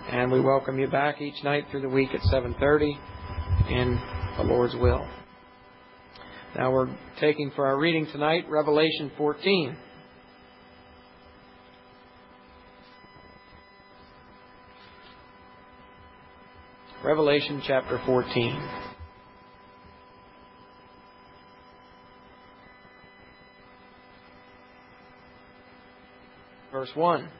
And we welcome you back each night through the week at 7:30 in the Lord's will. Now we're taking for our reading tonight Revelation 14. Revelation chapter 14. Verse 1.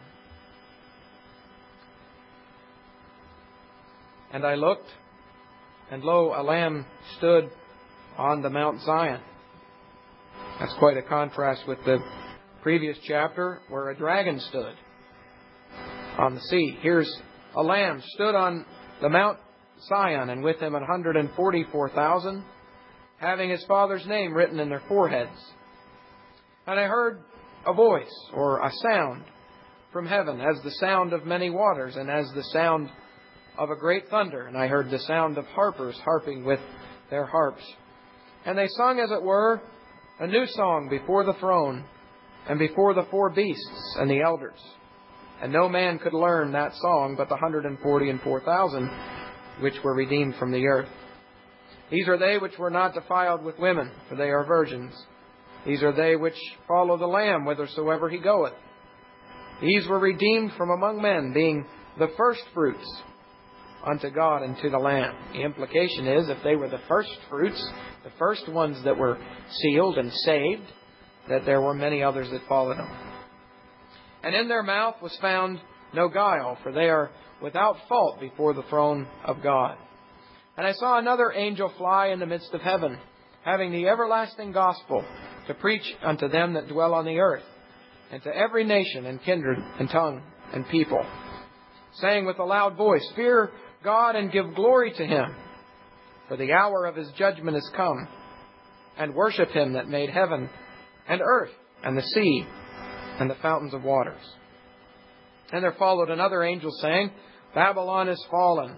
And I looked, and lo, a lamb stood on the Mount Zion. That's quite a contrast with the previous chapter where a dragon stood on the sea. Here's a lamb stood on the Mount Zion, and with him 144,000, having his Father's name written in their foreheads. And I heard a voice, or a sound, from heaven, as the sound of many waters, and as the sound of a great thunder. And I heard the sound of harpers harping with their harps. And they sung, as it were, a new song before the throne, and before the four beasts and the elders. And no man could learn that song but the 144,000 which were redeemed from the earth. These are they which were not defiled with women, for they are virgins. These are they which follow the Lamb whithersoever he goeth. These were redeemed from among men, being the first fruits unto God and to the Lamb. The implication is, if they were the first fruits, the first ones that were sealed and saved, that there were many others that followed them. And in their mouth was found no guile, for they are without fault before the throne of God. And I saw another angel fly in the midst of heaven, having the everlasting gospel to preach unto them that dwell on the earth, and to every nation and kindred and tongue and people, saying with a loud voice, Fear God and give glory to Him, for the hour of His judgment is come, and worship Him that made heaven and earth and the sea and the fountains of waters. And there followed another angel saying, Babylon is fallen,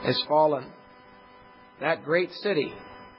that great city.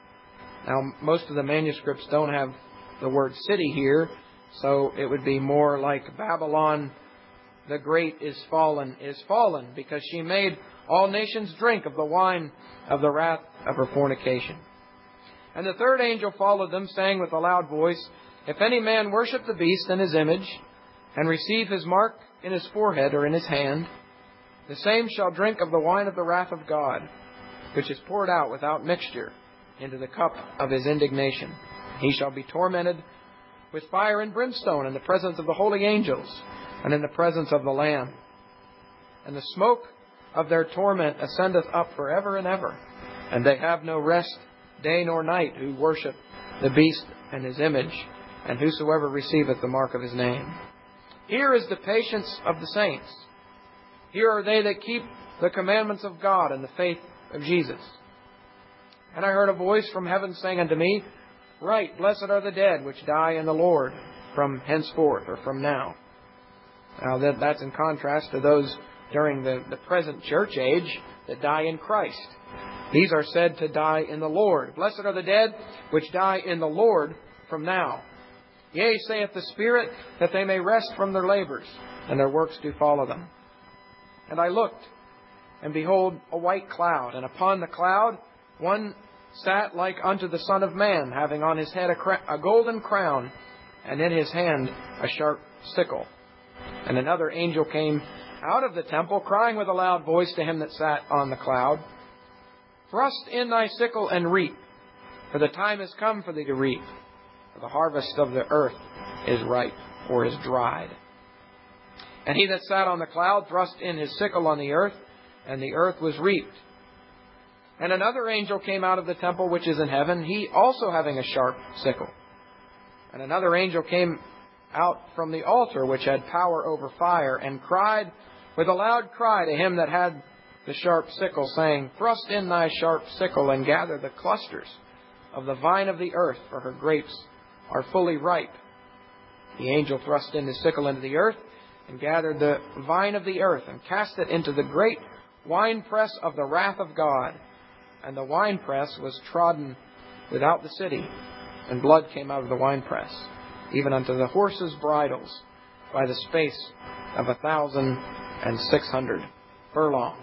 Now, most of the manuscripts don't have the word city here, so it would be more like Babylon the great is fallen, because she made all nations drink of the wine of the wrath of her fornication. And the third angel followed them, saying with a loud voice, If any man worship the beast and his image, and receive his mark in his forehead or in his hand, the same shall drink of the wine of the wrath of God, which is poured out without mixture into the cup of his indignation. He shall be tormented with fire and brimstone in the presence of the holy angels, and in the presence of the Lamb. And the smoke of their torment ascendeth up forever and ever. And they have no rest day nor night who worship the beast and his image, and whosoever receiveth the mark of his name. Here is the patience of the saints. Here are they that keep the commandments of God and the faith of Jesus. And I heard a voice from heaven saying unto me, Write, Blessed are the dead which die in the Lord from henceforth, or from now. Now that's in contrast to those during the present church age that die in Christ. These are said to die in the Lord. Blessed are the dead which die in the Lord from now. Yea, saith the Spirit, that they may rest from their labors, and their works do follow them. And I looked, and behold, a white cloud, and upon the cloud one sat like unto the Son of Man, having on his head a golden crown, and in his hand a sharp sickle. And another angel came out of the temple, crying with a loud voice to him that sat on the cloud, Thrust in thy sickle and reap, for the time is come for thee to reap, for the harvest of the earth is ripe, or is dried. And he that sat on the cloud thrust in his sickle on the earth, and the earth was reaped. And another angel came out of the temple which is in heaven, he also having a sharp sickle. And another angel came out from the altar which had power over fire, and cried with a loud cry to him that had the sharp sickle, saying, Thrust in thy sharp sickle, and gather the clusters of the vine of the earth, for her grapes are fully ripe. The angel thrust in his sickle into the earth, and gathered the vine of the earth, and cast it into the great winepress of the wrath of God. And the winepress was trodden without the city, and blood came out of the winepress, even unto the horses' bridles, by the space of 1,600 furlongs.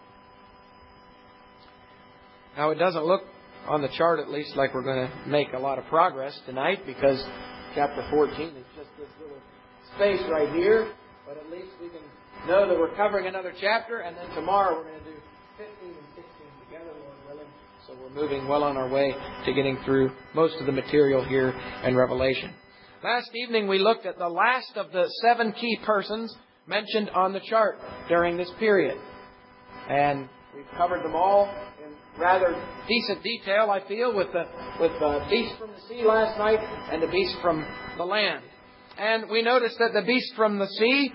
Now, it doesn't look on the chart, at least, like we're going to make a lot of progress tonight, because chapter 14 is just this little space right here. But at least we can know that we're covering another chapter, and then tomorrow we're going to do 15 and 16 together, Lord willing. So we're moving well on our way to getting through most of the material here in Revelation. Last evening we looked at the last of the 7 key persons mentioned on the chart during this period. And we've covered them all in rather decent detail, I feel, with the beast from the sea last night and the beast from the land. And we noticed that the beast from the sea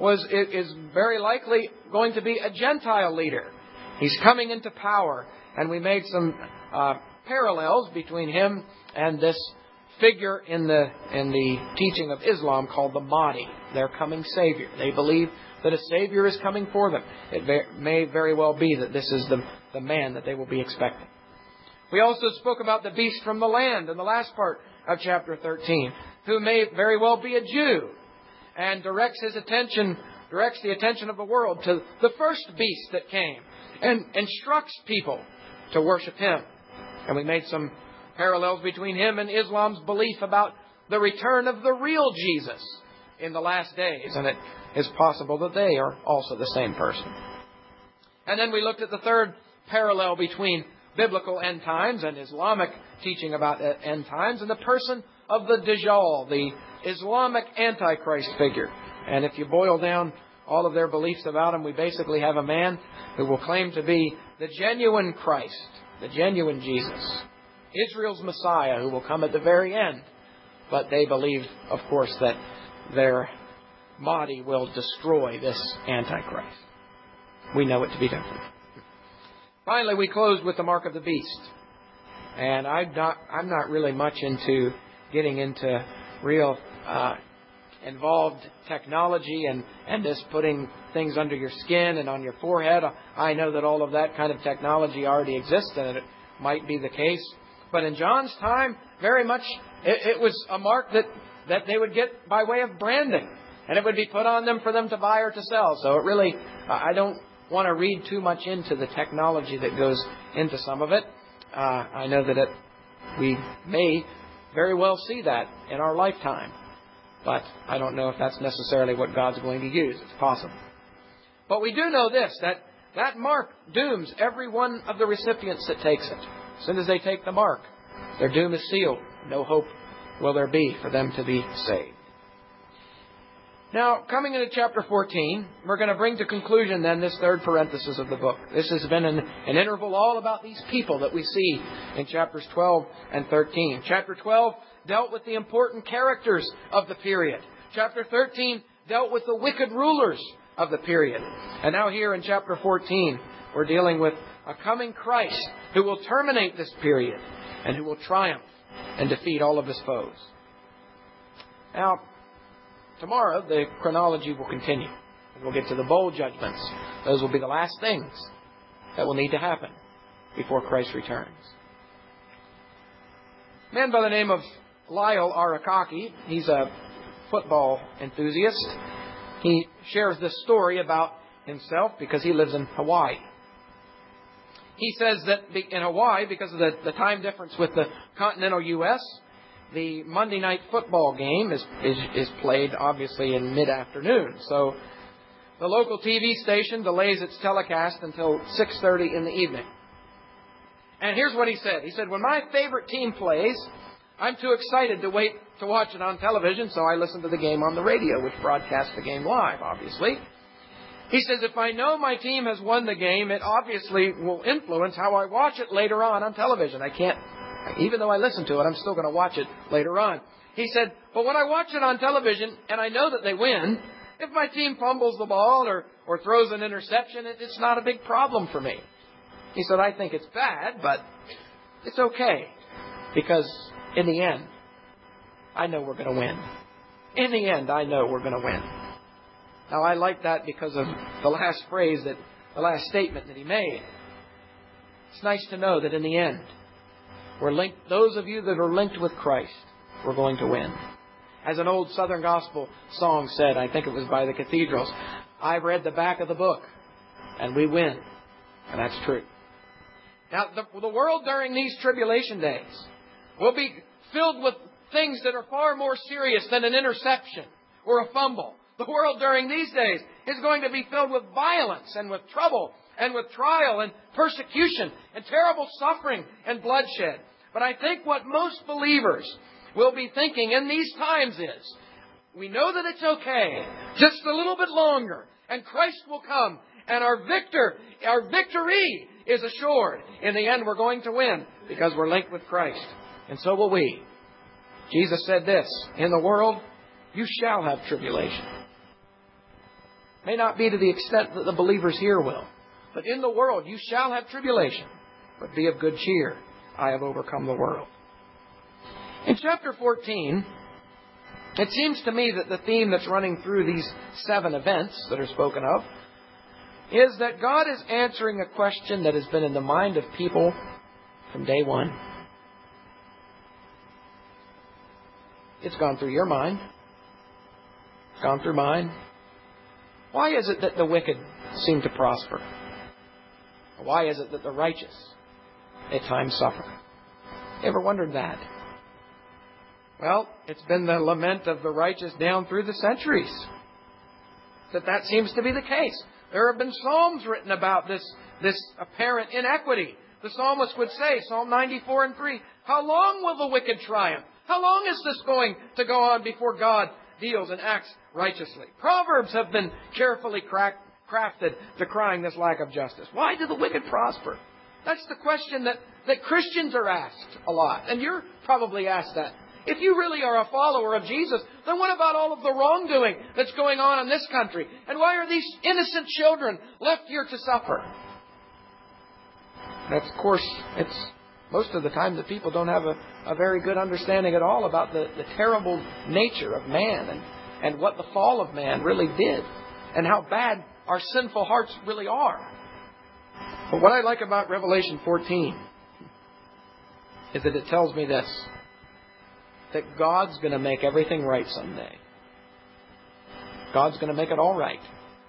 is very likely going to be a Gentile leader. He's coming into power. And we made some parallels between him and this figure in the teaching of Islam called the Mahdi, their coming Savior. They believe that a Savior is coming for them. It may very well be that this is the man that they will be expecting. We also spoke about the beast from the land in the last part of chapter 13, who may very well be a Jew, and directs the attention of the world to the first beast that came, and instructs people to worship him. And we made some parallels between him and Islam's belief about the return of the real Jesus in the last days. And it is possible that they are also the same person. And then we looked at the third parallel between biblical end times and Islamic teaching about end times, and the person of the Dajjal, the Islamic Antichrist figure. And if you boil down all of their beliefs about him, we basically have a man who will claim to be the genuine Christ, the genuine Jesus, Israel's Messiah, who will come at the very end. But they believe, of course, that their Mahdi will destroy this Antichrist. We know it to be different. Finally, we closed with the mark of the beast. And I'm not really much into getting into real involved technology and this putting things under your skin and on your forehead. I know that all of that kind of technology already exists, and it might be the case. But in John's time, very much it was a mark that they would get by way of branding, and it would be put on them for them to buy or to sell. So it really, I don't want to read too much into the technology that goes into some of it. I know that we may very well see that in our lifetime. But I don't know if that's necessarily what God's going to use. It's possible. But we do know this, that mark dooms every one of the recipients that takes it. As soon as they take the mark, their doom is sealed. No hope will there be for them to be saved. Now, coming into chapter 14, we're going to bring to conclusion then this third parenthesis of the book. This has been an interval all about these people that we see in chapters 12 and 13. Chapter 12 dealt with the important characters of the period. Chapter 13 dealt with the wicked rulers of the period. And now here in chapter 14, we're dealing with a coming Christ who will terminate this period and who will triumph and defeat all of his foes. Now, tomorrow, the chronology will continue. We'll get to the bowl judgments. Those will be the last things that will need to happen before Christ returns. A man by the name of Lyle Arakaki, he's a football enthusiast. He shares this story about himself because he lives in Hawaii. He says that in Hawaii, because of the time difference with the continental U.S., the Monday night football game is played, obviously, in mid-afternoon. So the local TV station delays its telecast until 6:30 in the evening. And here's what he said. He said, when my favorite team plays, I'm too excited to wait to watch it on television, so I listen to the game on the radio, which broadcasts the game live, obviously. He says, if I know my team has won the game, it obviously will influence how I watch it later on television. Even though I listen to it, I'm still going to watch it later on. He said, but when I watch it on television and I know that they win, if my team fumbles the ball or throws an interception, it's not a big problem for me. He said, I think it's bad, but it's okay. Because in the end, I know we're going to win. In the end, I know we're going to win. Now, I like that because of the last statement that he made. It's nice to know that in the end, we're linked. Those of you that are linked with Christ, we're going to win. As an old Southern gospel song said, I think it was by the Cathedrals, I've read the back of the book, and we win. And that's true. Now, the world during these tribulation days will be filled with things that are far more serious than an interception or a fumble. The world during these days is going to be filled with violence and with trouble and with trial and persecution and terrible suffering and bloodshed. But I think what most believers will be thinking in these times is, we know that it's okay, just a little bit longer, and Christ will come, and our victory is assured. In the end, we're going to win because we're linked with Christ. And so will we. Jesus said this, in the world, you shall have tribulation. May not be to the extent that the believers here will. But in the world, you shall have tribulation. But be of good cheer. I have overcome the world. In chapter 14, it seems to me that the theme that's running through these 7 events that are spoken of is that God is answering a question that has been in the mind of people from day one. It's gone through your mind. It's gone through mine. Why is it that the wicked seem to prosper? Why is it that the righteous at times suffer? You ever wondered that? Well, it's been the lament of the righteous down through the centuries that seems to be the case. There have been psalms written about this apparent inequity. The psalmist would say, Psalm 94:3, how long will the wicked triumph? How long is this going to go on before God deals and acts righteously? Proverbs have been carefully crafted decrying this lack of justice. Why do the wicked prosper? That's the question that Christians are asked a lot. And you're probably asked that. If you really are a follower of Jesus, then what about all of the wrongdoing that's going on in this country? And why are these innocent children left here to suffer? That's, of course, it's most of the time that people don't have a very good understanding at all about the terrible nature of man and what the fall of man really did and how bad our sinful hearts really are. But what I like about Revelation 14 is that it tells me this, that God's going to make everything right someday. God's going to make it all right.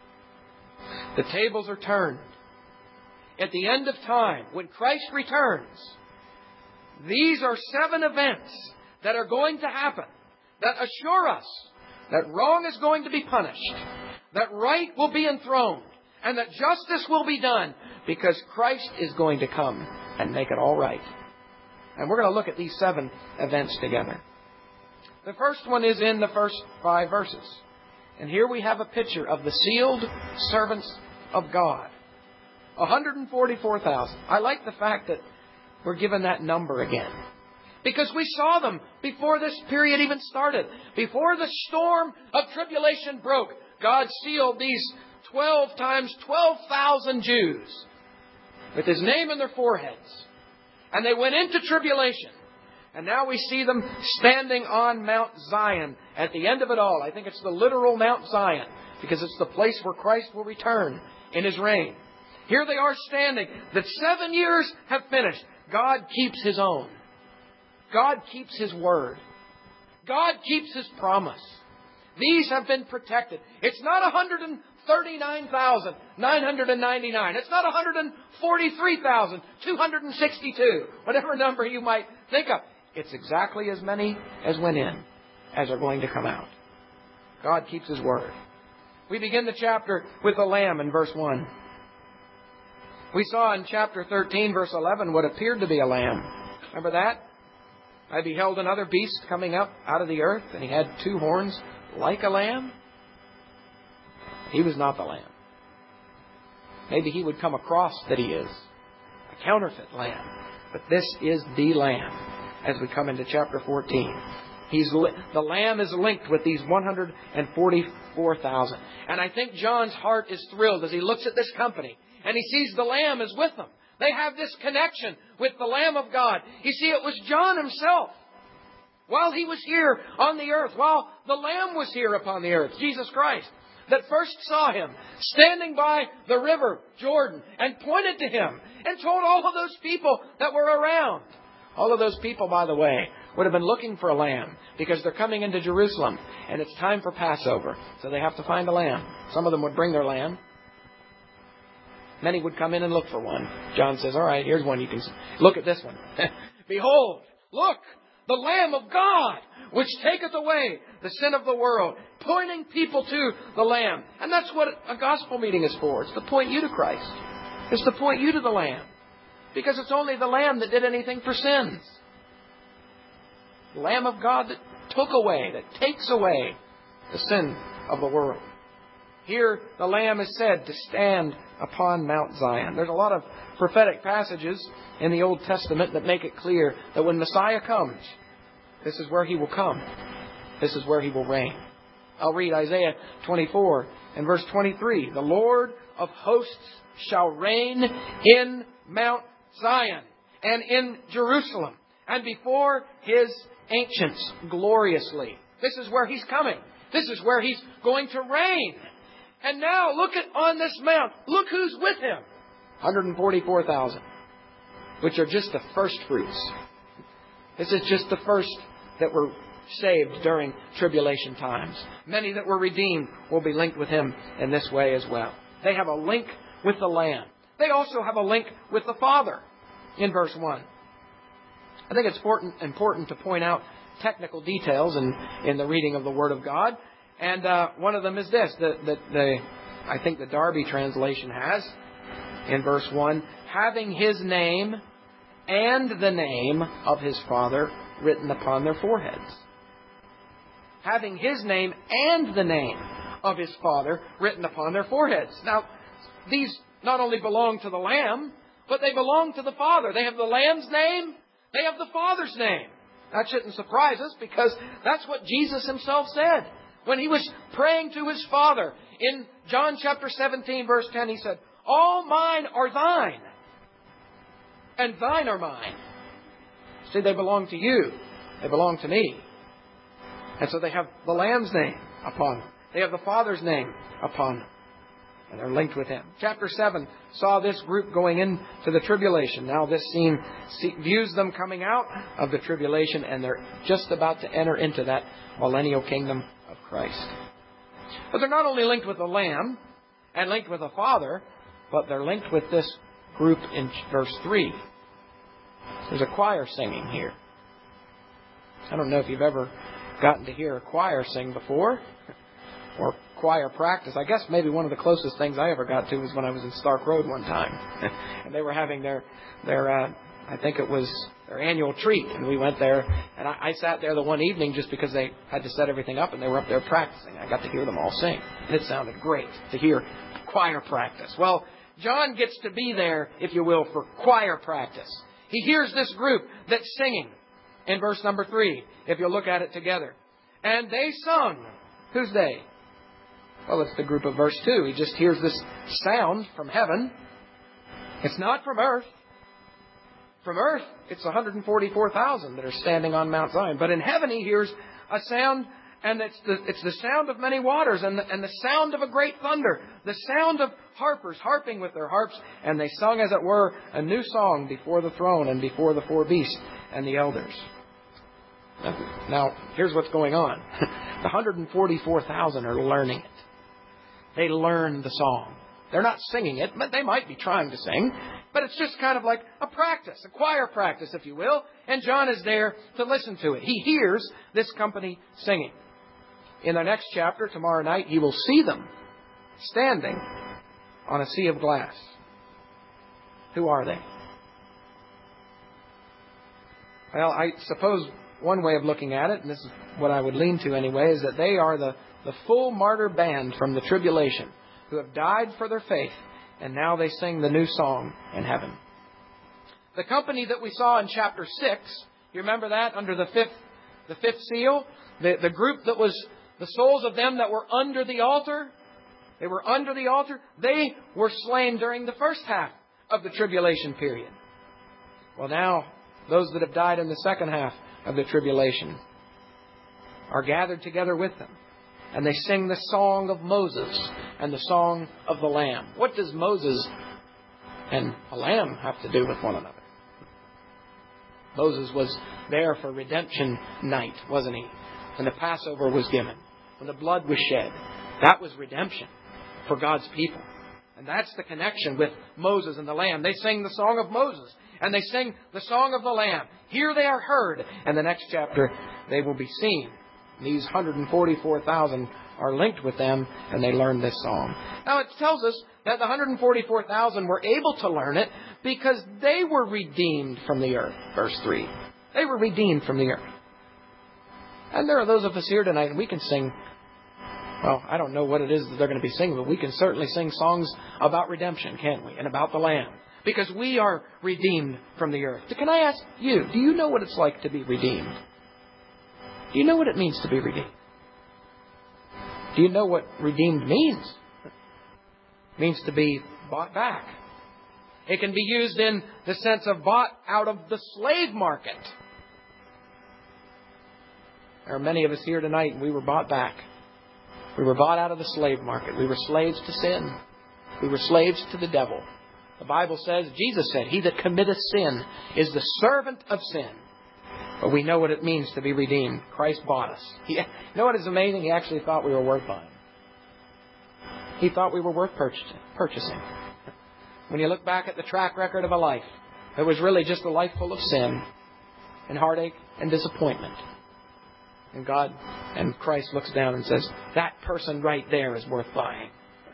The tables are turned. At the end of time, when Christ returns, these are 7 events that are going to happen that assure us that wrong is going to be punished, that right will be enthroned, and that justice will be done because Christ is going to come and make it all right. And we're going to look at these 7 events together. The first one is in the first 5 verses. And here we have a picture of the sealed servants of God. 144,000. I like the fact that we're given that number again. Because we saw them before this period even started. Before the storm of tribulation broke, God sealed these 12 times 12,000 Jews with His name in their foreheads. And they went into tribulation. And now we see them standing on Mount Zion at the end of it all. I think it's the literal Mount Zion because it's the place where Christ will return in His reign. Here they are standing. The 7 years have finished. God keeps His own. God keeps His word. God keeps His promise. These have been protected. It's not 139,999. It's not 143,262. Whatever number you might think of. It's exactly as many as went in as are going to come out. God keeps His word. We begin the chapter with the Lamb in verse 1. We saw in chapter 13, verse 11, what appeared to be a lamb. Remember that? I beheld another beast coming up out of the earth, and he had 2 horns like a lamb. He was not the lamb. Maybe he would come across that he is a counterfeit lamb. But this is the Lamb as we come into chapter 14. The Lamb is linked with these 144,000. And I think John's heart is thrilled as he looks at this company and he sees the Lamb is with them. They have this connection with the Lamb of God. You see, it was John himself, while he was here on the earth, while the Lamb was here upon the earth, Jesus Christ, that first saw Him standing by the river Jordan and pointed to Him and told all of those people that were around. All of those people, by the way, would have been looking for a lamb because they're coming into Jerusalem and it's time for Passover. So they have to find a lamb. Some of them would bring their lamb. Many would come in and look for one. John says, all right, here's one you can see. Look at this one. Behold, look, the Lamb of God, which taketh away the sin of the world, pointing people to the Lamb. And that's what a gospel meeting is for. It's to point you to Christ. It's to point you to the Lamb. Because it's only the Lamb that did anything for sins. The Lamb of God that took away, that takes away the sin of the world. Here, the Lamb is said to stand upon Mount Zion. There's a lot of prophetic passages in the Old Testament that make it clear that when Messiah comes, this is where He will come. This is where He will reign. I'll read Isaiah 24 and verse 23. The Lord of hosts shall reign in Mount Zion and in Jerusalem and before His ancients gloriously. This is where He's coming. This is where He's going to reign. And now look at on this mount. Look who's with Him. 144,000, which are just the first fruits. This is just the first that were saved during tribulation times. Many that were redeemed will be linked with Him in this way as well. They have a link with the Lamb. They also have a link with the Father in verse 1. I think it's important to point out technical details in the reading of the Word of God. And one of them is this, I think the Darby translation has, in verse 1, having His name and the name of His Father written upon their foreheads. Having His name and the name of His Father written upon their foreheads. Now, these not only belong to the Lamb, but they belong to the Father. They have the Lamb's name, they have the Father's name. That shouldn't surprise us because that's what Jesus Himself said. When He was praying to His Father in John chapter 17, verse 10, He said, all mine are thine, and thine are mine. See, they belong to you. They belong to me. And so they have the Lamb's name upon them. They have the Father's name upon them. And they're linked with Him. Chapter 7 saw this group going into the tribulation. Now this scene views them coming out of the tribulation, and they're just about to enter into that millennial kingdom of Christ. But they're not only linked with the Lamb and linked with the Father, but they're linked with this group in verse 3. There's a choir singing here. I don't know if you've ever gotten to hear a choir sing before, or choir practice. I guess maybe one of the closest things I ever got to was when I was in Stark Road one time. And they were having their I think it was their annual treat. And we went there, and I sat there the one evening just because they had to set everything up, and they were up there practicing. I got to hear them all sing. And it sounded great to hear choir practice. Well, John gets to be there, if you will, for choir practice. He hears this group that's singing in verse number 3, if you'll look at it together. And they sung. Who's they? Well, it's the group of verse 2. He just hears this sound from heaven. It's not from earth. From earth, it's 144,000 that are standing on Mount Zion. But in heaven, he hears a sound, and it's the sound of many waters, and the sound of a great thunder, the sound of harpers harping with their harps, and they sung, as it were, a new song before the throne and before the four beasts and the elders. Now, here's what's going on. The 144,000 are learning it. They learn the song. They're not singing it, but they might be trying to sing. But it's just kind of like a practice, a choir practice, if you will. And John is there to listen to it. He hears this company singing. In the next chapter, tomorrow night, he will see them standing on a sea of glass. Who are they? Well, I suppose one way of looking at it, and this is what I would lean to anyway, is that they are the full martyr band from the tribulation who have died for their faith, and now they sing the new song in heaven. The company that we saw in chapter 6, you remember that under the fifth seal? The group that was the souls of them that were under the altar. They were under the altar. They were slain during the first half of the tribulation period. Well, now, those that have died in the second half of the tribulation are gathered together with them. And they sing the song of Moses and the song of the Lamb. What does Moses and a lamb have to do with one another? Moses was there for redemption night, wasn't he? When the Passover was given, when the blood was shed. That was redemption for God's people. And that's the connection with Moses and the Lamb. They sing the song of Moses, and they sing the song of the Lamb. Here they are heard, and the next chapter they will be seen. These 144,000 are linked with them, and they learn this song. Now it tells us that the 144,000 were able to learn it because they were redeemed from the earth. Verse 3. They were redeemed from the earth. And there are those of us here tonight, and we can sing, well, I don't know what it is that they're going to be singing, but we can certainly sing songs about redemption, can't we? And about the Lamb. Because we are redeemed from the earth. Can I ask you, do you know what it's like to be redeemed? Do you know what it means to be redeemed? Do you know what redeemed means? It means to be bought back. It can be used in the sense of bought out of the slave market. There are many of us here tonight, and we were bought back. We were bought out of the slave market. We were slaves to sin. We were slaves to the devil. The Bible says, Jesus said, he that committeth sin is the servant of sin. But we know what it means to be redeemed. Christ bought us. You know what is amazing? He actually thought we were worth buying. He thought we were worth purchasing. When you look back at the track record of a life, it was really just a life full of sin and heartache and disappointment. And God and Christ looks down and says, that person right there is worth buying.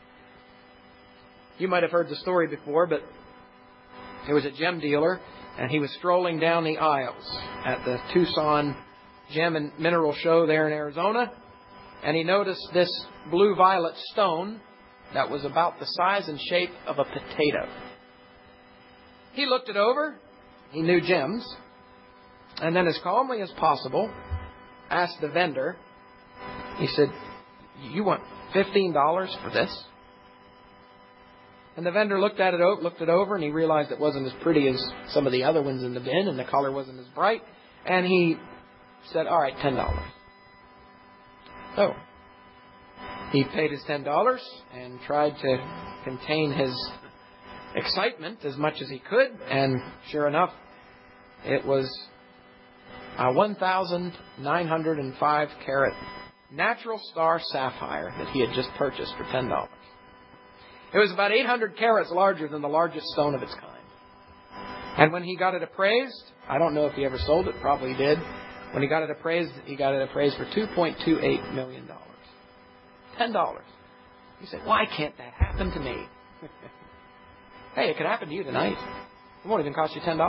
You might have heard the story before, but there was a gem dealer, and he was strolling down the aisles at the Tucson Gem and Mineral Show there in Arizona, and he noticed this blue-violet stone that was about the size and shape of a potato. He looked it over. He knew gems. And then as calmly as possible, asked the vendor, he said, you want $15 for this? And the vendor looked it over, and he realized it wasn't as pretty as some of the other ones in the bin, and the color wasn't as bright. And he said, all right, $10. So he paid his $10 and tried to contain his excitement as much as he could. And sure enough, it was a 1,905 carat natural star sapphire that he had just purchased for $10. It was about 800 carats larger than the largest stone of its kind. And when he got it appraised, I don't know if he ever sold it, probably did. When he got it appraised for $2.28 million. $10. He said, why can't that happen to me? Hey, it could happen to you tonight. It won't even cost you $10.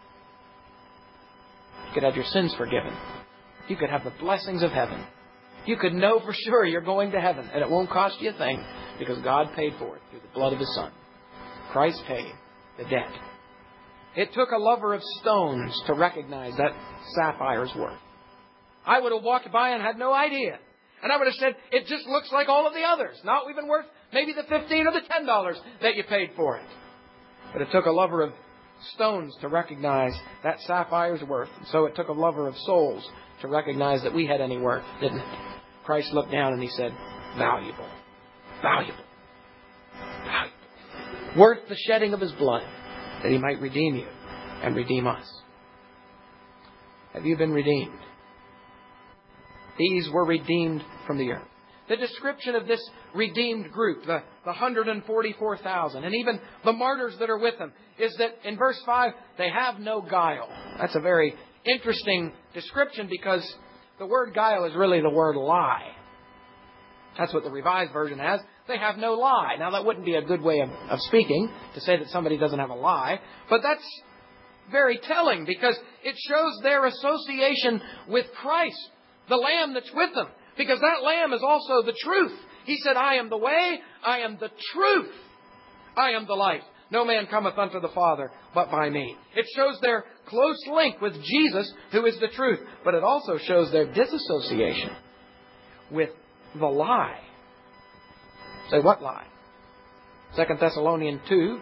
You could have your sins forgiven. You could have the blessings of heaven. You could know for sure you're going to heaven, and it won't cost you a thing because God paid for it through the blood of His Son. Christ paid the debt. It took a lover of stones to recognize that sapphire's worth. I would have walked by and had no idea. And I would have said, it just looks like all of the others. Not even worth maybe the $15 or the $10 that you paid for it. But it took a lover of stones to recognize that sapphire's worth. And so it took a lover of souls to recognize that we had any worth, didn't it? Christ looked down and He said, valuable. Valuable. Valuable. Worth the shedding of His blood that He might redeem you and redeem us. Have you been redeemed? These were redeemed from the earth. The description of this redeemed group, the 144,000, and even the martyrs that are with them, is that in verse 5, they have no guile. That's a very interesting description because the word guile is really the word lie. That's what the Revised Version has. They have no lie. Now, that wouldn't be a good way of speaking, to say that somebody doesn't have a lie. But that's very telling because it shows their association with Christ, the Lamb that's with them. Because that Lamb is also the truth. He said, I am the way, I am the truth, I am the life. No man cometh unto the Father but by me. It shows their close link with Jesus, who is the truth. But it also shows their disassociation with the lie. Say, what lie? 2 Thessalonians 2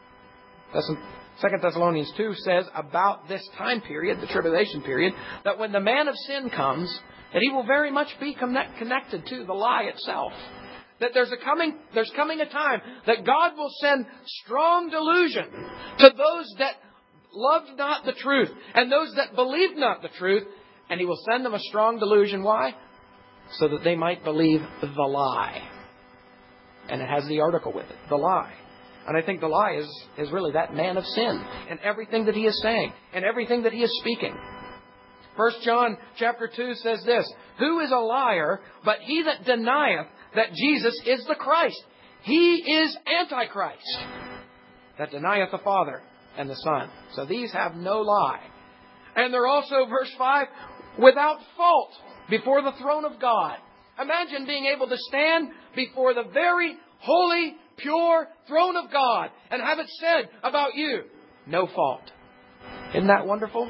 says about this time period, the tribulation period, that when the man of sin comes, that he will very much be connected to the lie itself. That there's coming a time that God will send strong delusion to those that loved not the truth and those that believed not the truth. And He will send them a strong delusion. Why? So that they might believe the lie. And it has the article with it, the lie. And I think the lie is really that man of sin and everything that he is saying and everything that he is speaking. 1 John chapter 2 says this, "Who is a liar but he that denieth that Jesus is the Christ? He is Antichrist, that denieth the Father and the Son." So these have no lie. And they're also, verse 5, without fault before the throne of God. Imagine being able to stand before the very holy, pure throne of God and have it said about you, no fault. Isn't that wonderful?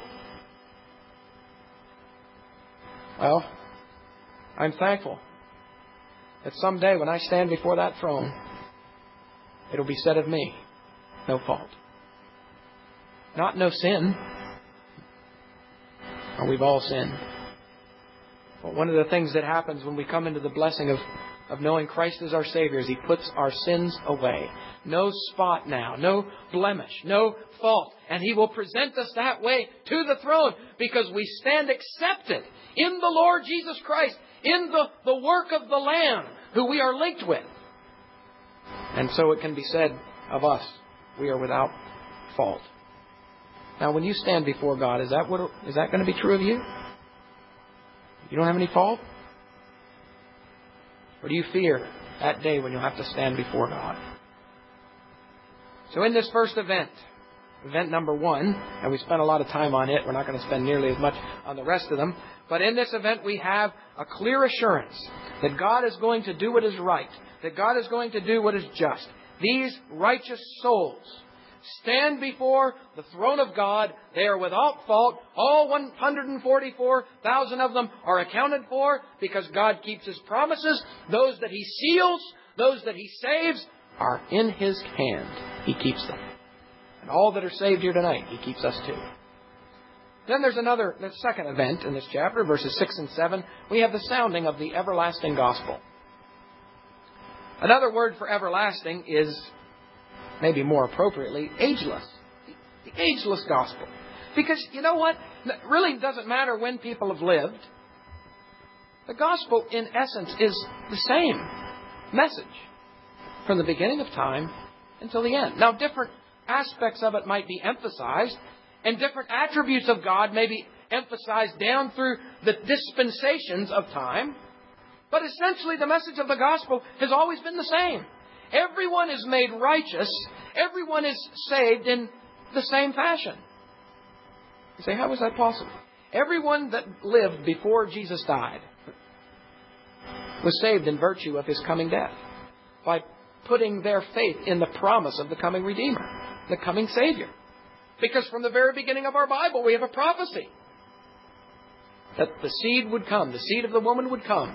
Well, I'm thankful that someday when I stand before that throne, it'll be said of me, no fault. Not no sin. And we've all sinned. But one of the things that happens when we come into the blessing of knowing Christ as our Savior is He puts our sins away. No spot now, no blemish, no fault. And He will present us that way to the throne because we stand accepted in the Lord Jesus Christ, in the work of the Lamb who we are linked with. And so it can be said of us, we are without fault. Now, when you stand before God, is that going to be true of you? You don't have any fault? Or do you fear that day when you'll have to stand before God? So in this first event number 1, and we spent a lot of time on it, we're not going to spend nearly as much on the rest of them, but in this event we have a clear assurance that God is going to do what is right, that God is going to do what is just. These righteous souls stand before the throne of God. They are without fault. All 144,000 of them are accounted for because God keeps His promises. Those that He seals, those that He saves, are in His hand. He keeps them. And all that are saved here tonight, He keeps us too. Then there's the second event in this chapter, verses 6 and 7. We have the sounding of the everlasting gospel. Another word for everlasting is, maybe more appropriately, ageless. The ageless gospel. Because you know what? It really doesn't matter when people have lived. The gospel, in essence, is the same message from the beginning of time until the end. Now, different aspects of it might be emphasized, and different attributes of God may be emphasized down through the dispensations of time. But essentially, the message of the gospel has always been the same. Everyone is made righteous. Everyone is saved in the same fashion. You say, how is that possible? Everyone that lived before Jesus died was saved in virtue of His coming death by putting their faith in the promise of the coming Redeemer, the coming Savior. Because from the very beginning of our Bible, we have a prophecy that the seed would come, the seed of the woman would come.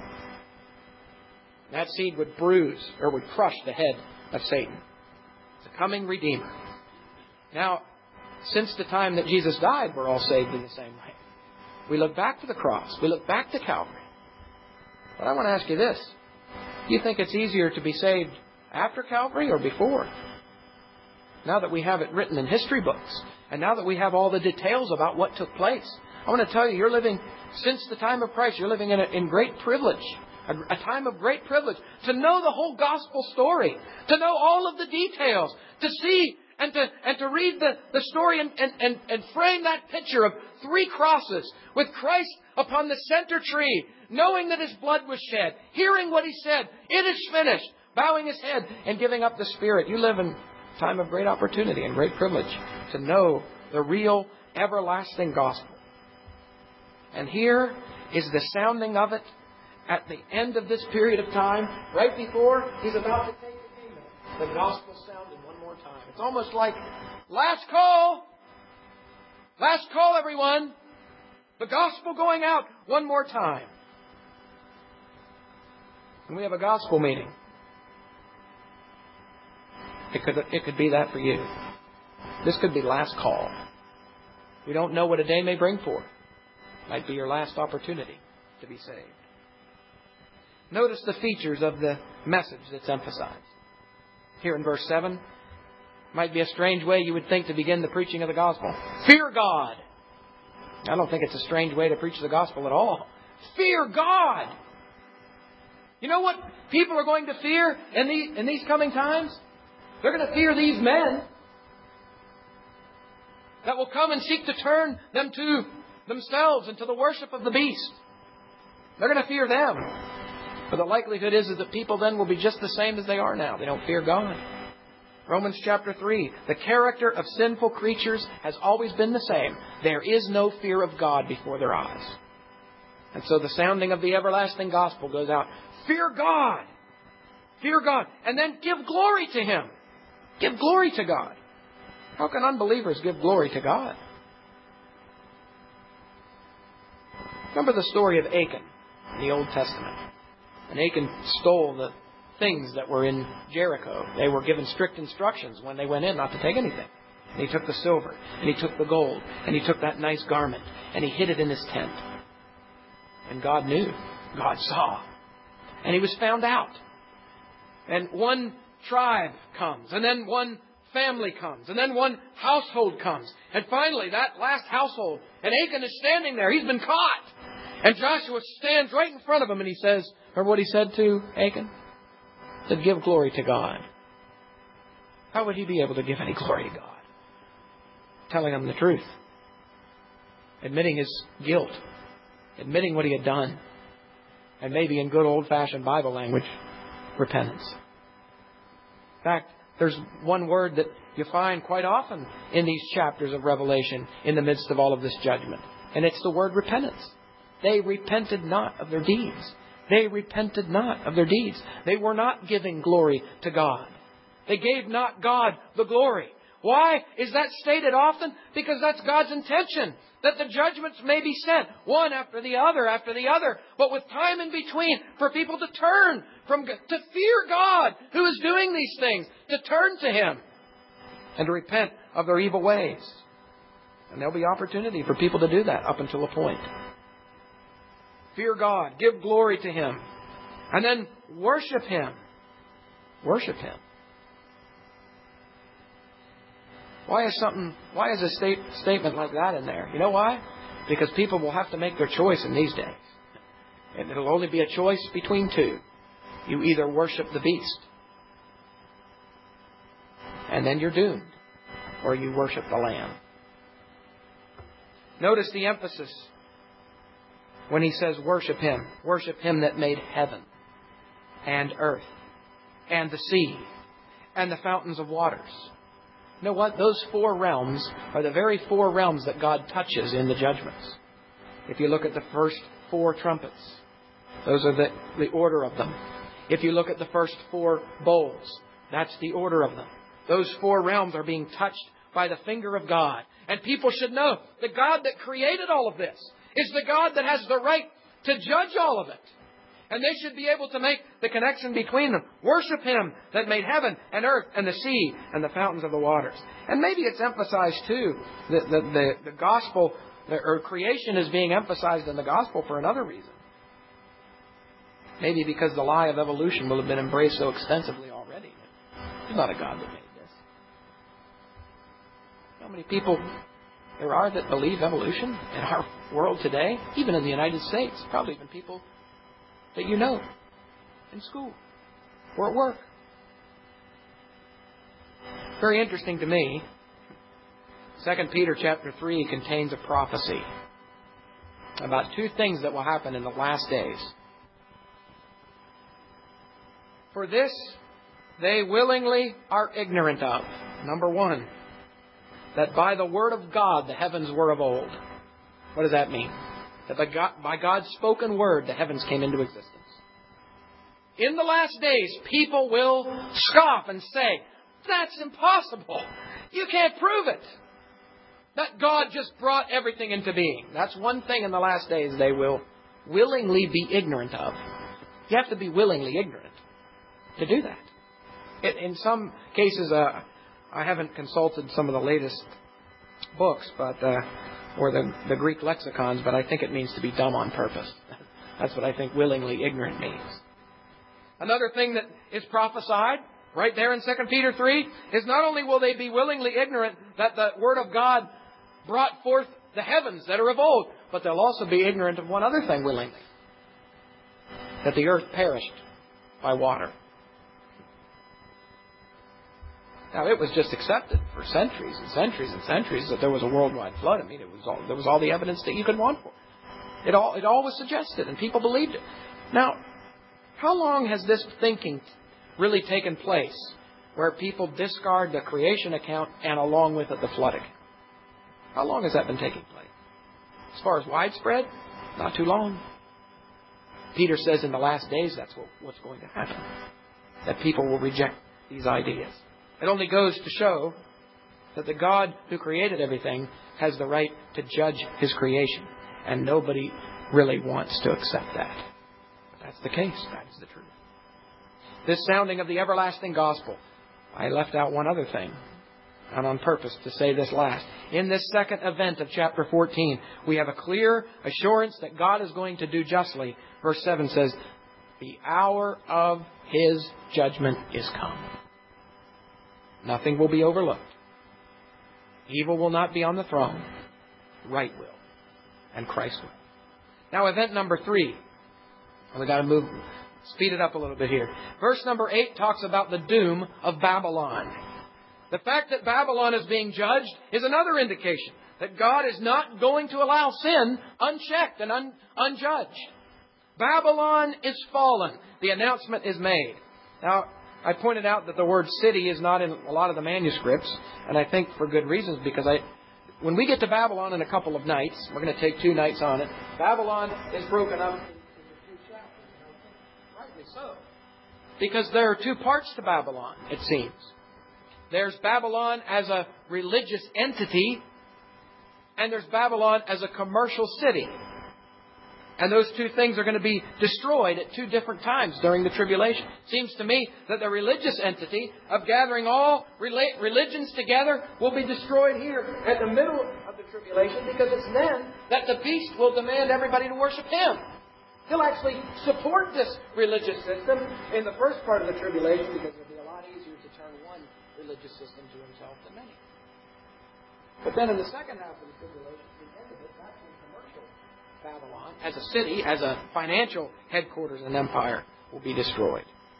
That seed would bruise or would crush the head of Satan. The coming Redeemer. Now, since the time that Jesus died, we're all saved in the same way. We look back to the cross. We look back to Calvary. But I want to ask you this. Do you think it's easier to be saved after Calvary or before? Now that we have it written in history books, and now that we have all the details about what took place, I want to tell you, you're living, since the time of Christ, you're living in great privilege. A time of great privilege to know the whole gospel story, to know all of the details, to see and to read the story and frame that picture of 3 crosses with Christ upon the center tree, knowing that His blood was shed, hearing what He said, "It is finished," bowing His head and giving up the Spirit. You live in a time of great opportunity and great privilege to know the real everlasting gospel. And here is the sounding of it at the end of this period of time, right before He's about to take the kingdom. The gospel sounded one more time. It's almost like, last call! Last call, everyone! The gospel going out one more time. And we have a gospel meeting. It could be that for you. This could be last call. We don't know what a day may bring forth. Might be your last opportunity to be saved. Notice the features of the message that's emphasized. Here in verse 7, might be a strange way you would think to begin the preaching of the gospel. Fear God. I don't think it's a strange way to preach the gospel at all. Fear God. You know what people are going to fear in these coming times? They're going to fear these men that will come and seek to turn them to themselves and to the worship of the beast. They're going to fear them. But the likelihood is that people then will be just the same as they are now. They don't fear God. Romans chapter 3. The character of sinful creatures has always been the same. There is no fear of God before their eyes. And so the sounding of the everlasting gospel goes out. Fear God. Fear God. And then give glory to Him. Give glory to God. How can unbelievers give glory to God? Remember the story of Achan in the Old Testament. And Achan stole the things that were in Jericho. They were given strict instructions when they went in not to take anything. And he took the silver, and he took the gold, and he took that nice garment, and he hid it in his tent. And God knew. God saw. And he was found out. And one tribe comes, and then one family comes, and then one household comes. And finally, that last household, and Achan is standing there. He's been caught. And Joshua stands right in front of him, and he says, remember what he said to Achan? He said, give glory to God. How would he be able to give any glory to God? Telling him the truth. Admitting his guilt. Admitting what he had done. And maybe in good old-fashioned Bible language, repentance. In fact, there's one word that you find quite often in these chapters of Revelation in the midst of all of this judgment. And it's the word repentance. They repented not of their deeds. They repented not of their deeds. They were not giving glory to God. They gave not God the glory. Why is that stated often? Because that's God's intention. That the judgments may be sent, one after the other, but with time in between for people to turn to fear God who is doing these things, to turn to Him and to repent of their evil ways. And there'll be opportunity for people to do that up until a point. Fear God. Give glory to Him. And then worship Him. Worship Him. Why is a statement like that in there? You know why? Because people will have to make their choice in these days. And it'll only be a choice between two. You either worship the beast, and then you're doomed, or you worship the Lamb. Notice the emphasis when he says worship Him. Worship Him that made heaven and earth and the sea and the fountains of waters. You know what? Those four realms are the very four realms that God touches in the judgments. If you look at the first four trumpets, those are the order of them. If you look at the first four bowls, that's the order of them. Those four realms are being touched by the finger of God. And people should know the God that created all of this is the God that has the right to judge all of it. And they should be able to make the connection between them. Worship Him that made heaven and earth and the sea and the fountains of the waters. And maybe it's emphasized too, the gospel, or creation is being emphasized in the gospel for another reason. Maybe because the lie of evolution will have been embraced so extensively already. There's not a God that made this. How many people there are that believe evolution in our world today? Even in the United States. Probably even people that you know in school or at work. Very interesting to me. 2 Peter chapter 3 contains a prophecy about two things that will happen in the last days. For this they willingly are ignorant of. Number one, that by the word of God the heavens were of old. What does that mean? That by God's spoken word the heavens came into existence. In the last days, people will scoff and say, that's impossible. You can't prove it. That God just brought everything into being. That's one thing in the last days they will willingly be ignorant of. You have to be willingly ignorant to do that. In some cases, I haven't consulted some of the latest books, or the Greek lexicons, but I think it means to be dumb on purpose. That's what I think willingly ignorant means. Another thing that is prophesied right there in 2 Peter 3 is not only will they be willingly ignorant that the Word of God brought forth the heavens that are of old, but they'll also be ignorant of one other thing willingly. That the earth perished by water. Now, it was just accepted for centuries and centuries and centuries that there was a worldwide flood. I mean, there was all the evidence that you could want for it. It all was suggested, and people believed it. Now, how long has this thinking really taken place where people discard the creation account and along with it the flood account? How long has that been taking place? As far as widespread, not too long. Peter says in the last days that's what's going to happen. That people will reject these ideas. It only goes to show that the God who created everything has the right to judge His creation. And nobody really wants to accept that. But that's the case. That is the truth. This sounding of the everlasting gospel. I left out one other thing. And on purpose to say this last. In this second event of chapter 14, we have a clear assurance that God is going to do justly. Verse 7 says, the hour of His judgment is come. Nothing will be overlooked. Evil will not be on the throne. Right will. And Christ will. Now, event number 3. We've got to speed it up a little bit here. Verse number 8 talks about the doom of Babylon. The fact that Babylon is being judged is another indication that God is not going to allow sin unchecked and unjudged. Babylon is fallen. The announcement is made. Now, I pointed out that the word city is not in a lot of the manuscripts, and I think for good reasons, because when we get to Babylon in a couple of nights, we're going to take 2 nights on it, Babylon is broken up into 2 chapters. Rightly so. Because there are 2 parts to Babylon, it seems. There's Babylon as a religious entity, and there's Babylon as a commercial city. And those 2 things are going to be destroyed at 2 different times during the tribulation. Seems to me that the religious entity of gathering all religions together will be destroyed here at the middle of the tribulation, because it's then that the beast will demand everybody to worship him. He'll actually support this religious system in the first part of the tribulation, because it'll be a lot easier to turn one religious system to himself than many. But then in the second half of the tribulation, the end of it, that's when commercial Babylon, as a city, as a financial headquarters and empire, will be destroyed.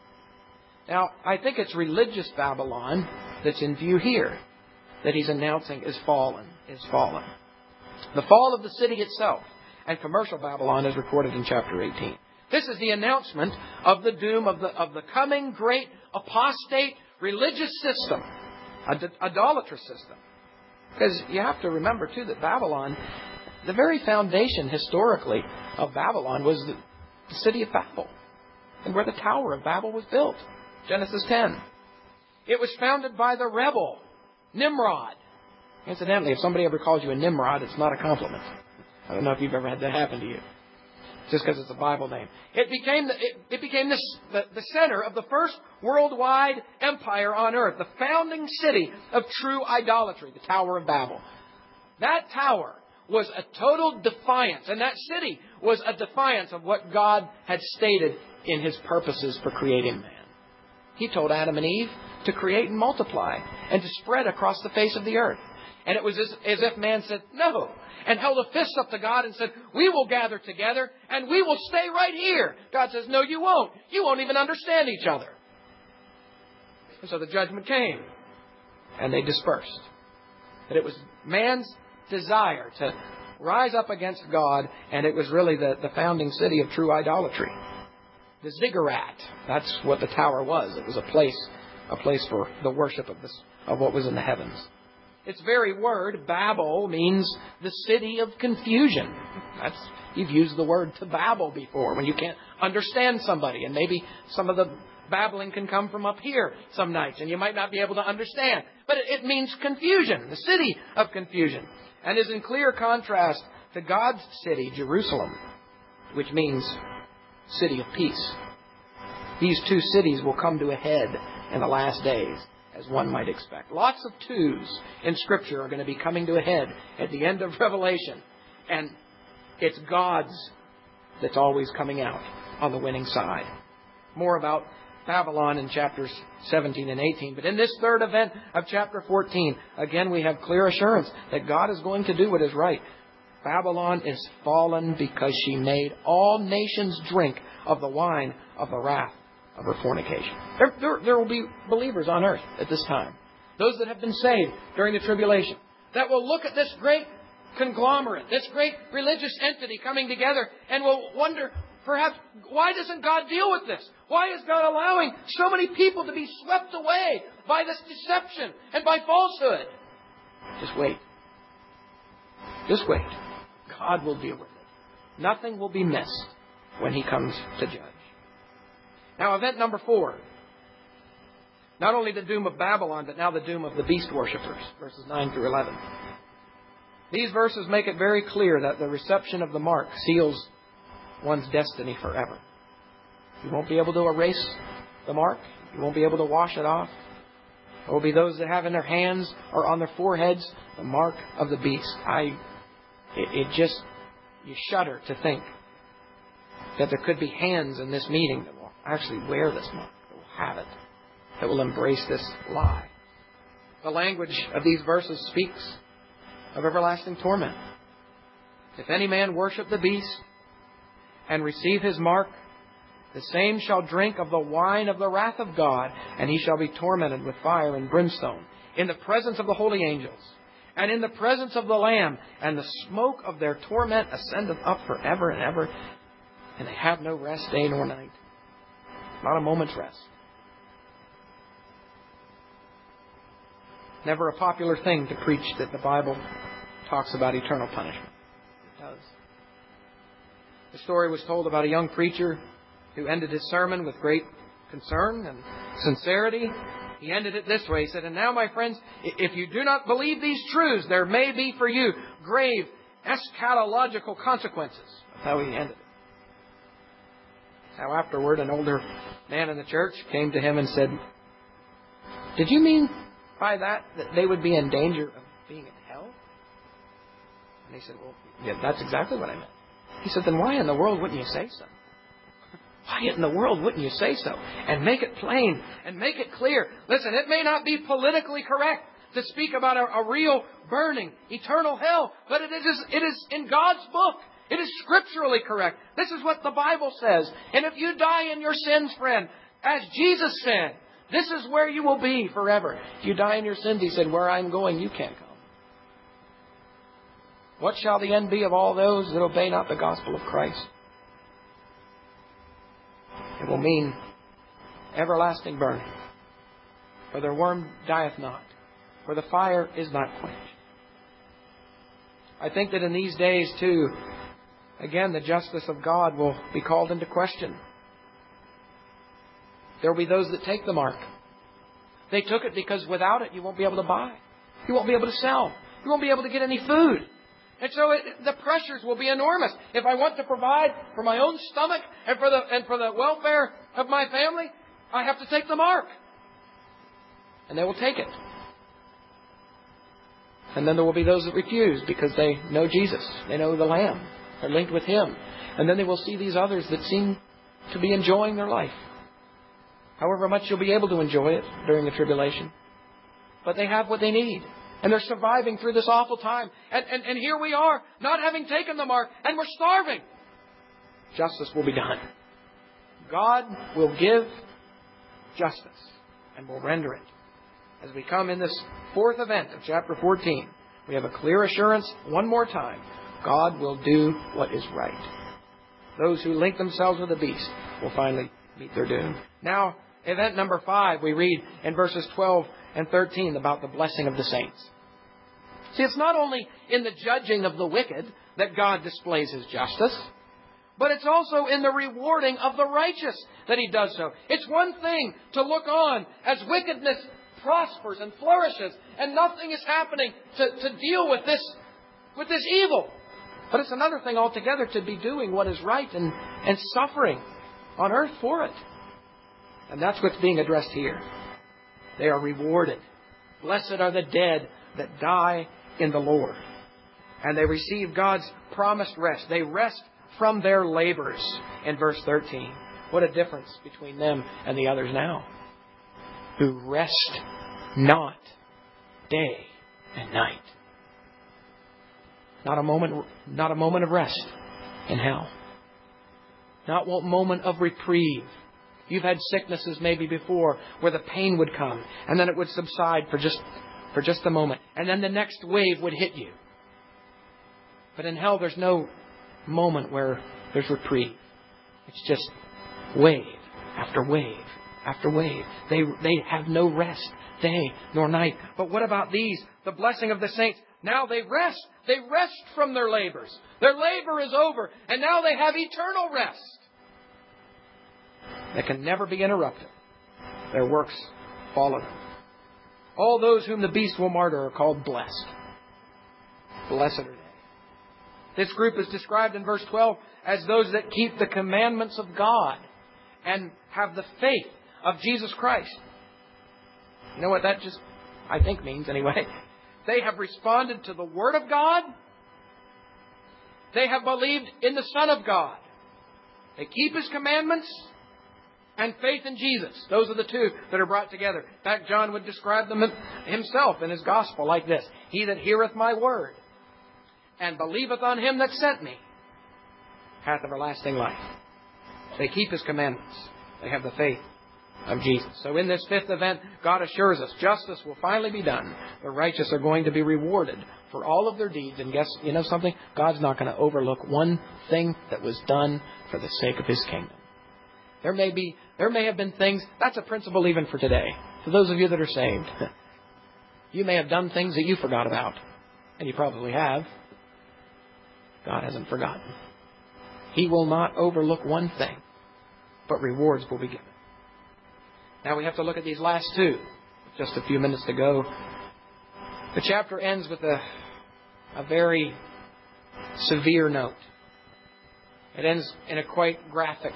Now, I think it's religious Babylon that's in view here, that he's announcing is fallen, is fallen. The fall of the city itself and commercial Babylon is recorded in chapter 18. This is the announcement of the doom of the coming great apostate religious system, idolatrous system. Because you have to remember, too, that Babylon, the very foundation historically of Babylon was the city of Babel, and where the Tower of Babel was built. Genesis 10. It was founded by the rebel, Nimrod. Incidentally, if somebody ever calls you a Nimrod, it's not a compliment. I don't know if you've ever had that happen to you. Just because it's a Bible name. It became the center of the first worldwide empire on earth, the founding city of true idolatry, the Tower of Babel. That tower was a total defiance, and that city was a defiance of what God had stated in His purposes for creating man. He told Adam and Eve to create and multiply and to spread across the face of the earth. And it was as if man said, no, and held a fist up to God and said, we will gather together and we will stay right here. God says, no, you won't. You won't even understand each other. And so the judgment came, and they dispersed. But it was man's desire to rise up against God, and it was really the founding city of true idolatry. The ziggurat, that's what the tower was. It was a place for the worship of what was in the heavens. Its very word, Babel, means the city of confusion. You've used the word to babble before, when you can't understand somebody. And maybe some of the babbling can come from up here some nights, and you might not be able to understand. But it means confusion, the city of confusion. And is in clear contrast to God's city, Jerusalem, which means city of peace. These 2 cities will come to a head in the last days, as one might expect. Lots of 2s in Scripture are going to be coming to a head at the end of Revelation. And it's God's that's always coming out on the winning side. More about Babylon in chapters 17 and 18. But in this third event of chapter 14, again we have clear assurance that God is going to do what is right. Babylon is fallen because she made all nations drink of the wine of the wrath of her fornication. There will be believers on earth at this time. Those that have been saved during the tribulation. That will look at this great conglomerate, this great religious entity coming together and will wonder, perhaps, why doesn't God deal with this? Why is God allowing so many people to be swept away by this deception and by falsehood? Just wait. Just wait. God will deal with it. Nothing will be missed when He comes to judge. Now, event number 4. Not only the doom of Babylon, but now the doom of the beast worshippers, verses 9 through 11. These verses make it very clear that the reception of the mark seals one's destiny forever. You won't be able to erase the mark. You won't be able to wash it off. There will be those that have in their hands or on their foreheads the mark of the beast. You shudder to think that there could be hands in this meeting that will actually wear this mark, that will have it, that will embrace this lie. The language of these verses speaks of everlasting torment. If any man worship the beast and receive his mark, the same shall drink of the wine of the wrath of God, and he shall be tormented with fire and brimstone in the presence of the holy angels and in the presence of the Lamb, and the smoke of their torment ascendeth up forever and ever, and they have no rest day nor night. Not a moment's rest. Never a popular thing to preach that the Bible talks about eternal punishment. It does. The story was told about a young preacher who ended his sermon with great concern and sincerity. He ended it this way. He said, "And now, my friends, if you do not believe these truths, there may be for you grave eschatological consequences." That's how he ended it. Now, afterward, an older man in the church came to him and said, "Did you mean by that they would be in danger of being in hell?" And he said, "Well, yeah, that's exactly what I meant." He said, "Then why in the world wouldn't you say so? Why in the world wouldn't you say so? And make it plain and make it clear. Listen, it may not be politically correct to speak about a real burning, eternal hell, but it is in God's book. It is scripturally correct. This is what the Bible says. And if you die in your sins, friend, as Jesus said, this is where you will be forever. If you die in your sins, He said, where I'm going, you can't come. What shall the end be of all those that obey not the gospel of Christ? It will mean everlasting burning, for their worm dieth not, for the fire is not quenched. I think that in these days, too, again, the justice of God will be called into question. There will be those that take the mark. They took it because without it, you won't be able to buy. You won't be able to sell. You won't be able to get any food. And so the pressures will be enormous. If I want to provide for my own stomach and for the welfare of my family, I have to take the mark. And they will take it. And then there will be those that refuse because they know Jesus. They know the Lamb. They're linked with Him. And then they will see these others that seem to be enjoying their life. However much you'll be able to enjoy it during the tribulation. But they have what they need. And they're surviving through this awful time. And here we are, not having taken the mark, and we're starving. Justice will be done. God will give justice and will render it. As we come in this fourth event of chapter 14, we have a clear assurance one more time. God will do what is right. Those who link themselves with the beast will finally meet their doom. Now, event number 5, we read in verses 12 and 13 about the blessing of the saints. See, it's not only in the judging of the wicked that God displays His justice, but it's also in the rewarding of the righteous that He does so. It's one thing to look on as wickedness prospers and flourishes and nothing is happening to deal with this evil. But it's another thing altogether to be doing what is right and suffering on earth for it. And that's what's being addressed here. They are rewarded. Blessed are the dead that die in the Lord. And they receive God's promised rest. They rest from their labors in verse 13. What a difference between them and the others now, who rest not day and night. Not a moment of rest in hell. Not one moment of reprieve You've had sicknesses maybe before where the pain would come and then it would subside for just a moment. And then the next wave would hit you. But in hell, there's no moment where there's reprieve. It's just wave after wave after wave. They have no rest, day nor night. But what about these? The blessing of the saints. Now they rest. They rest from their labors. Their labor is over. And now they have eternal rest that can never be interrupted. Their works follow them. All those whom the beast will martyr are called blessed. Blessed are they. This group is described in verse 12 as those that keep the commandments of God and have the faith of Jesus Christ. You know what that just, I think, means anyway? They have responded to the Word of God. They have believed in the Son of God. They keep His commandments and faith in Jesus. Those are the two that are brought together. In fact, John would describe them himself in his Gospel like this. He that heareth my word and believeth on Him that sent me hath everlasting life. They keep His commandments. They have the faith of Jesus. So in this fifth event, God assures us justice will finally be done. The righteous are going to be rewarded for all of their deeds. And guess, you know something? God's not going to overlook one thing that was done for the sake of His kingdom. There may have been things, that's a principle even for today. For those of you that are saved, you may have done things that you forgot about. And you probably have. God hasn't forgotten. He will not overlook one thing, but rewards will be given. Now we have to look at these last two. Just a few minutes to go. The chapter ends with a very severe note. It ends in a quite graphic,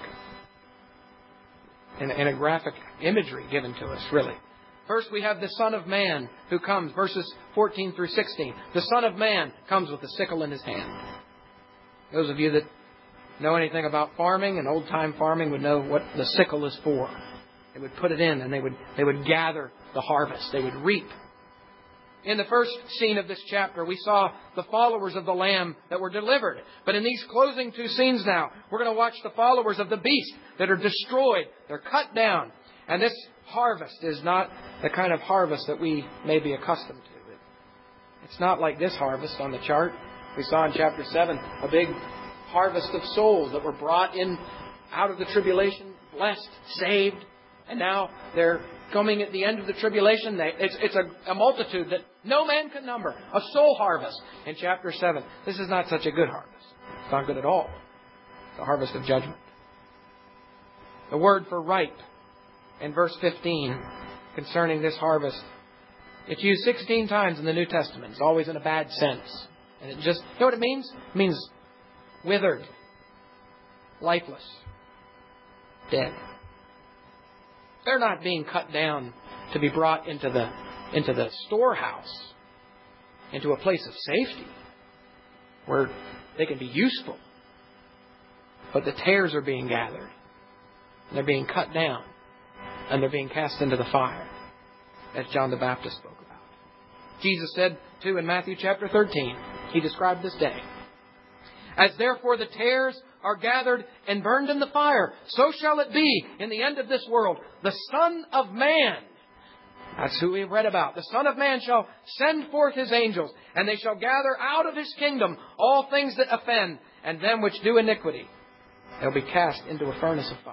in a graphic imagery given to us, really. First we have the Son of Man who comes, verses 14 through 16. The Son of Man comes with a sickle in His hand. Those of you that know anything about farming and old-time farming would know what the sickle is for. They would put it in and they would gather the harvest. They would reap. In the first scene of this chapter, we saw the followers of the Lamb that were delivered. But in these closing two scenes now, we're going to watch the followers of the beast that are destroyed. They're cut down. And this harvest is not the kind of harvest that we may be accustomed to. It's not like this harvest on the chart. We saw in chapter 7 a big harvest of souls that were brought in out of the tribulation, blessed, saved. And now they're coming at the end of the tribulation. It's a multitude that no man can number. A soul harvest in chapter 7. This is not such a good harvest. It's not good at all. It's a harvest of judgment. The word for ripe in verse 15 concerning this harvest, it's used 16 times in the New Testament. It's always in a bad sense. And it just, you know what it means? It means withered, lifeless, dead. They're not being cut down to be brought into the storehouse, into a place of safety where they can be useful. But the tares are being gathered. And they're being cut down. And they're being cast into the fire, as John the Baptist spoke about. Jesus said, too, in Matthew chapter 13, He described this day. As therefore the tares are gathered and burned in the fire, so shall it be in the end of this world. The Son of Man, that's who we read about. The Son of Man shall send forth His angels, and they shall gather out of His kingdom all things that offend, and them which do iniquity. They'll be cast into a furnace of fire.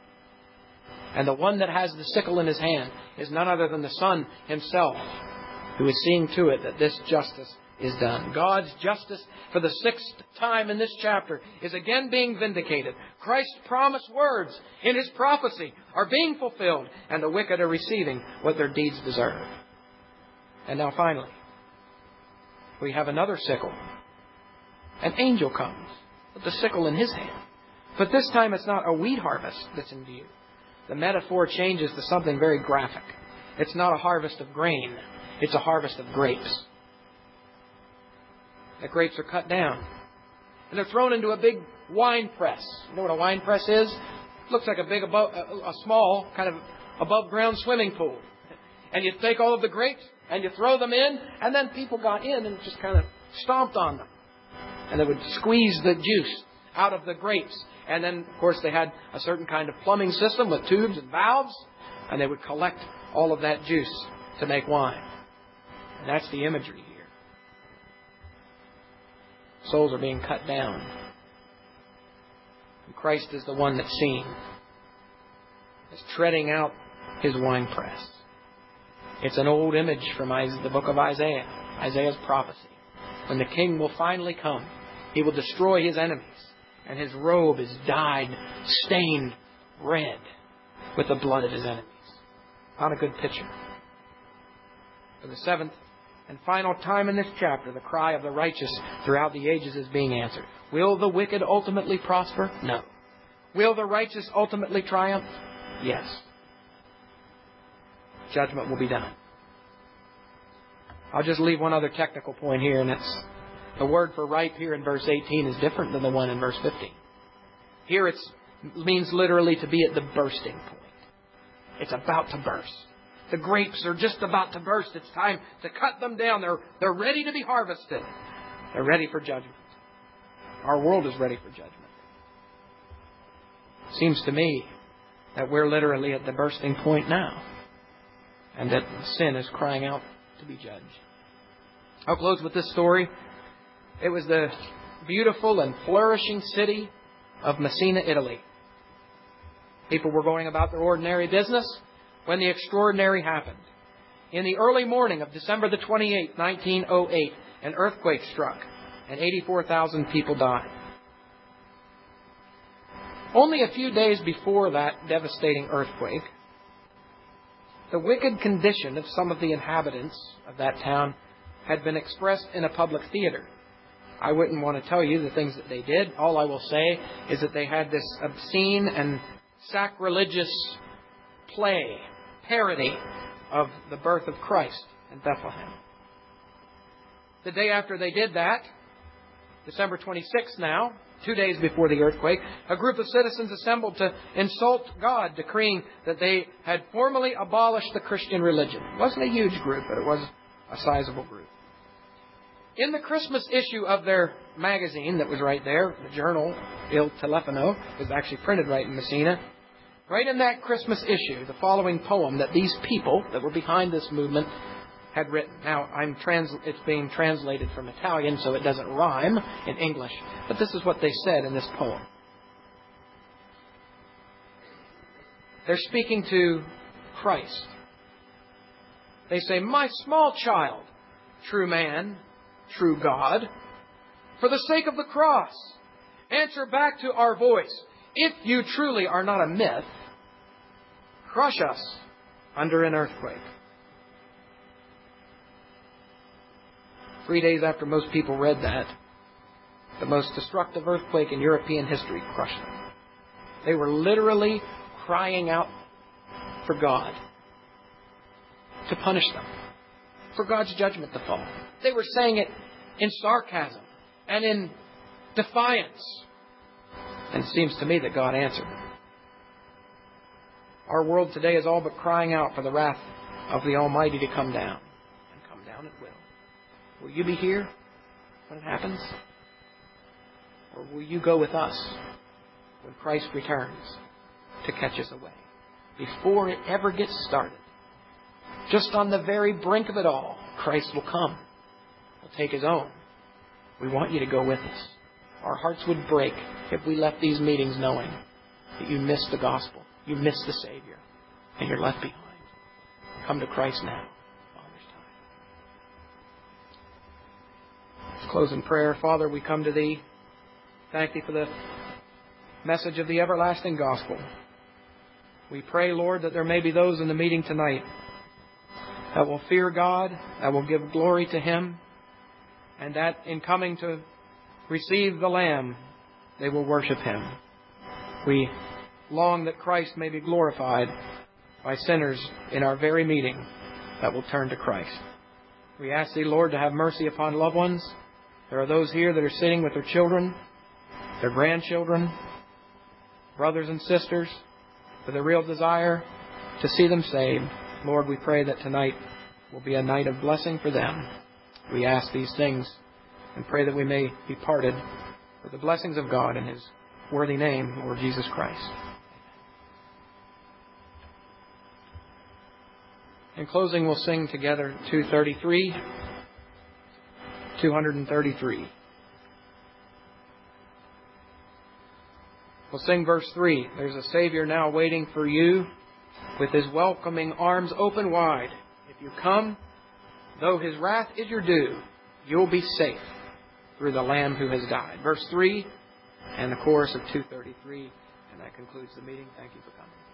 And the one that has the sickle in his hand is none other than the Son Himself, who is seeing to it that this justice is done. God's justice for the sixth time in this chapter is again being vindicated. Christ's promised words in His prophecy are being fulfilled, and the wicked are receiving what their deeds deserve. And now finally, we have another sickle. An angel comes with the sickle in his hand. But this time it's not a wheat harvest that's in view. The metaphor changes to something very graphic. It's not a harvest of grain. It's a harvest of grapes. The grapes are cut down. And they're thrown into a big wine press. You know what a wine press is? It looks like a small, kind of above ground swimming pool. And you take all of the grapes and you throw them in, and then people got in and just kind of stomped on them. And they would squeeze the juice out of the grapes. And then, of course, they had a certain kind of plumbing system with tubes and valves, and they would collect all of that juice to make wine. And that's the imagery here. Souls are being cut down. And Christ is the one that's seen as treading out His winepress. It's an old image from the book of Isaiah, Isaiah's prophecy. When the King will finally come, He will destroy His enemies, and His robe is dyed, stained red with the blood of His enemies. Not a good picture. For the seventh and final time in this chapter, the cry of the righteous throughout the ages is being answered. Will the wicked ultimately prosper? No. Will the righteous ultimately triumph? Yes. Judgment will be done. I'll just leave one other technical point here, and it's the word for ripe here in verse 18 is different than the one in verse 15. Here it means literally to be at the bursting point. It's about to burst. The grapes are just about to burst. It's time to cut them down. They're ready to be harvested. They're ready for judgment. Our world is ready for judgment. It seems to me that we're literally at the bursting point now, and that sin is crying out to be judged. I'll close with this story. It was the beautiful and flourishing city of Messina, Italy. People were going about their ordinary business when the extraordinary happened. In the early morning of December the 28th, 1908, an earthquake struck and 84,000 people died. Only a few days before that devastating earthquake, the wicked condition of some of the inhabitants of that town had been expressed in a public theater. I wouldn't want to tell you the things that they did. All I will say is that they had this obscene and sacrilegious parody of the birth of Christ in Bethlehem. The day after they did that, December 26th now, 2 days before the earthquake, a group of citizens assembled to insult God, decreeing that they had formally abolished the Christian religion. It wasn't a huge group, but it was a sizable group. In the Christmas issue of their magazine that was right there, the journal Il Telefono, was actually printed right in Messina. Right in that Christmas issue, the following poem that these people that were behind this movement had written. Now, it's being translated from Italian, so it doesn't rhyme in English. But this is what they said in this poem. They're speaking to Christ. They say, "My small child, true man, true God, for the sake of the cross, answer back to our voice. If you truly are not a myth, crush us under an earthquake." 3 days after most people read that, the most destructive earthquake in European history crushed them. They were literally crying out for God to punish them, for God's judgment to fall. They were saying it in sarcasm and in defiance. And it seems to me that God answered them. Our world today is all but crying out for the wrath of the Almighty to come down. And come down it will. Will you be here when it happens? Or will you go with us when Christ returns to catch us away? Before it ever gets started, just on the very brink of it all, Christ will come. He'll take His own. We want you to go with us. Our hearts would break if we left these meetings knowing that you missed the gospel, you missed the Savior, and you're left behind. Come to Christ now. Let's close in prayer. Father, we come to Thee. Thank Thee for the message of the everlasting gospel. We pray, Lord, that there may be those in the meeting tonight that will fear God, that will give glory to Him, and that in coming to receive the Lamb, they will worship Him. We long that Christ may be glorified by sinners in our very meeting that will turn to Christ. We ask Thee, Lord, to have mercy upon loved ones. There are those here that are sitting with their children, their grandchildren, brothers and sisters, with a real desire to see them saved. Lord, we pray that tonight will be a night of blessing for them. We ask these things and pray that we may be parted with the blessings of God and His worthy name, Lord Jesus Christ. In closing, we'll sing together 233. We'll sing verse 3. There's a Savior now waiting for you with His welcoming arms open wide. If you come, though His wrath is your due, you'll be safe through the Lamb who has died. Verse 3 and the chorus of 233. And that concludes the meeting. Thank you for coming.